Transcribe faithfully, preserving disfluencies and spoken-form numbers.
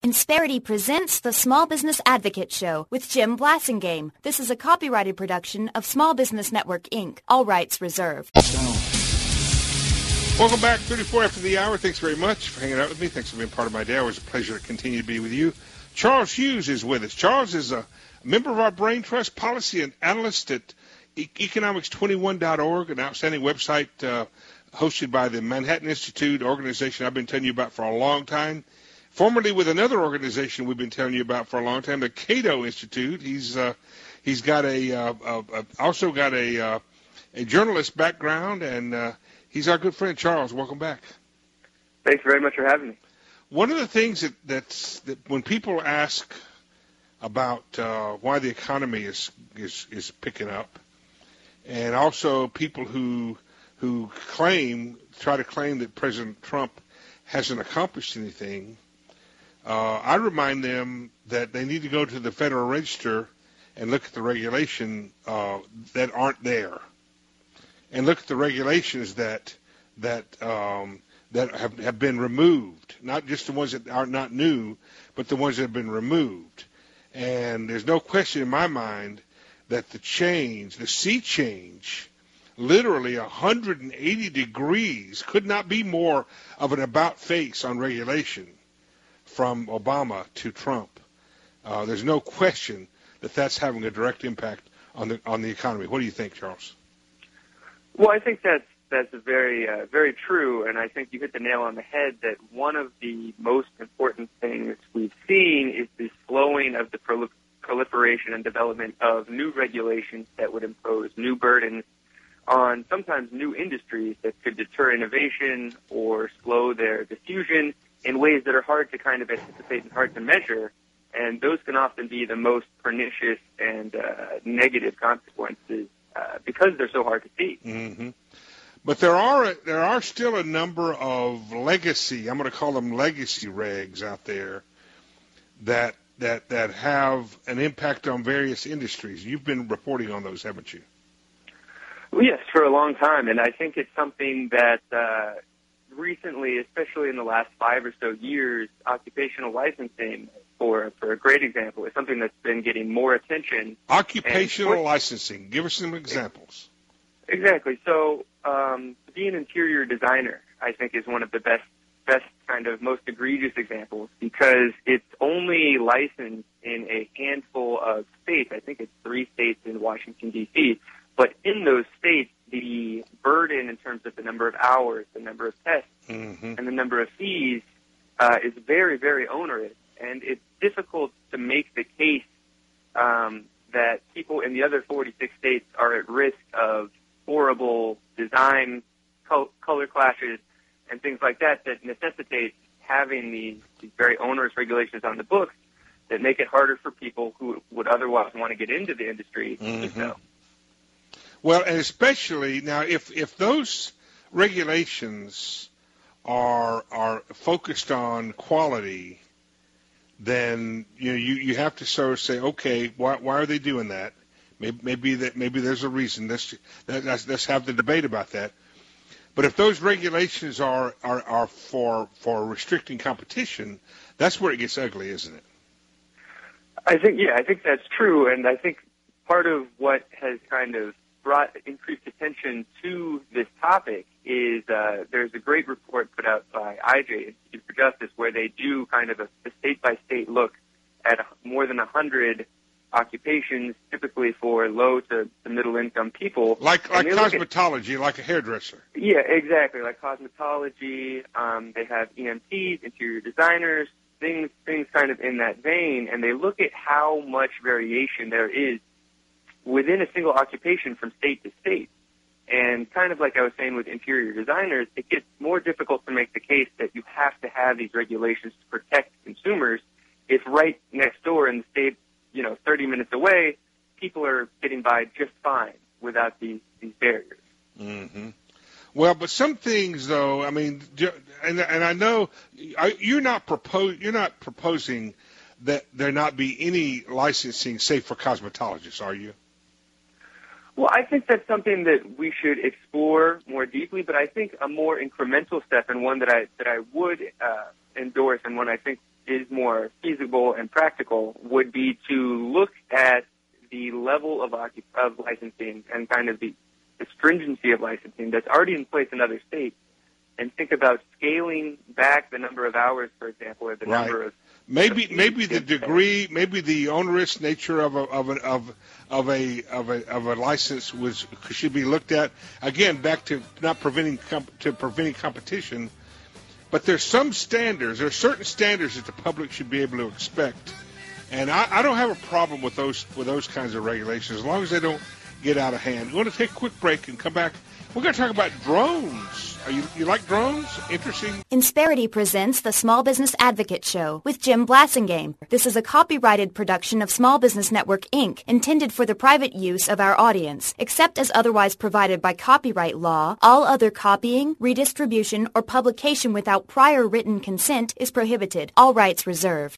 Insperity presents the Small Business Advocate Show with Jim Blasingame. This is a copyrighted production of Small Business Network, Incorporated. All rights reserved. Welcome back, thirty-four after the hour. Thanks very much for hanging out with me. Thanks for being part of my day. Always a pleasure to continue to be with you. Charles Hughes is with us. Charles is a member of our Brain Trust, policy and analyst at e- economics twenty-one dot org, an outstanding website uh, hosted by the Manhattan Institute, organization I've been telling you about for a long time. Formerly with another organization we've been telling you about for a long time, the Cato Institute. He's uh, he's got a uh, uh, also got a uh, a journalist background, and uh, he's our good friend Charles. Welcome back. Thanks very much for having me. One of the things that that's that when people ask about uh, why the economy is, is is picking up, and also people who who claim try to claim that President Trump hasn't accomplished anything. Uh, I remind them that they need to go to the Federal Register and look at the regulation uh, that aren't there, and look at the regulations that that um, that have, have been removed, not just the ones that are not new, but the ones that have been removed. And there's no question in my mind that the change, the sea change, literally one hundred eighty degrees, could not be more of an about-face on regulation from Obama to Trump. Uh, there's no question that that's having a direct impact on the on the economy. What do you think, Charles? Well, I think that's that's very uh, very true, and I think you hit the nail on the head that one of the most important things we've seen is the slowing of the prol- proliferation and development of new regulations that would impose new burdens on sometimes new industries that could deter innovation or slow their diffusion in ways that are hard to kind of anticipate and hard to measure, and those can often be the most pernicious and uh, negative consequences uh, because they're so hard to see. Mm-hmm. But there are there are still a number of legacy, I'm going to call them legacy regs out there that that that have an impact on various industries. You've been reporting on those, haven't you? Well, yes, for a long time, and I think it's something that uh, recently, especially in the last five or so years, occupational licensing, for for a great example, is something that's been getting more attention. Occupational and, licensing. Give us some examples. Exactly. So, um, to be an interior designer, I think, is one of the best, best kind of most egregious examples because it's only licensed in a handful of states. I think it's three states in Washington, D C, but in those states, the burden in terms of the number of hours, the number of tests, mm-hmm. and the number of fees uh, is very, very onerous. And it's difficult to make the case um, that people in the other forty-six states are at risk of horrible design, col- color clashes, and things like that that necessitate having these, these very onerous regulations on the books that make it harder for people who would otherwise want to get into the industry mm-hmm. to do so. Well, and especially now, if if those regulations are are focused on quality, then you know you, you have to sort of say, okay, why why are they doing that? Maybe maybe that maybe there's a reason. Let's let's, let's have the debate about that. But if those regulations are, are are for for restricting competition, that's where it gets ugly, isn't it? I think yeah, I think that's true, and I think part of what has kind of brought increased attention to this topic is uh, there's a great report put out by I J, Institute for Justice, where they do kind of a, a state-by-state look at more than one hundred occupations, typically for low to, to middle-income people. Like like cosmetology, at, like a hairdresser. Yeah, exactly, like cosmetology. Um, they have E M Ts, interior designers, things things kind of in that vein, and they look at how much variation there is within a single occupation from state to state. And kind of like I was saying with interior designers, it gets more difficult to make the case that you have to have these regulations to protect consumers if right next door in the state, you know, thirty minutes away, people are getting by just fine without these, these barriers. Mm-hmm. Well, but some things, though, I mean, and and I know you're not propose you're not proposing that there not be any licensing, say, for cosmetologists, are you? Well, I think that's something that we should explore more deeply, but I think a more incremental step and one that I that I would uh, endorse and one I think is more feasible and practical would be to look at the level of, occup- of licensing and kind of the, the stringency of licensing that's already in place in other states, and think about scaling back the number of hours, for example, or the right. number of maybe of maybe the degree, maybe the onerous nature of a of a of of a of a of a license was should be looked at again. Back to not preventing comp- to preventing competition, but there's some standards. There are certain standards that the public should be able to expect, and I, I don't have a problem with those with those kinds of regulations as long as they don't get out of hand. We're going to take a quick break and come back. We're going to talk about drones. Are you, you like drones? Interesting. Insperity presents the Small Business Advocate Show with Jim Blassingame. This is a copyrighted production of Small Business Network, Incorporated, intended for the private use of our audience. Except as otherwise provided by copyright law, all other copying, redistribution, or publication without prior written consent is prohibited. All rights reserved.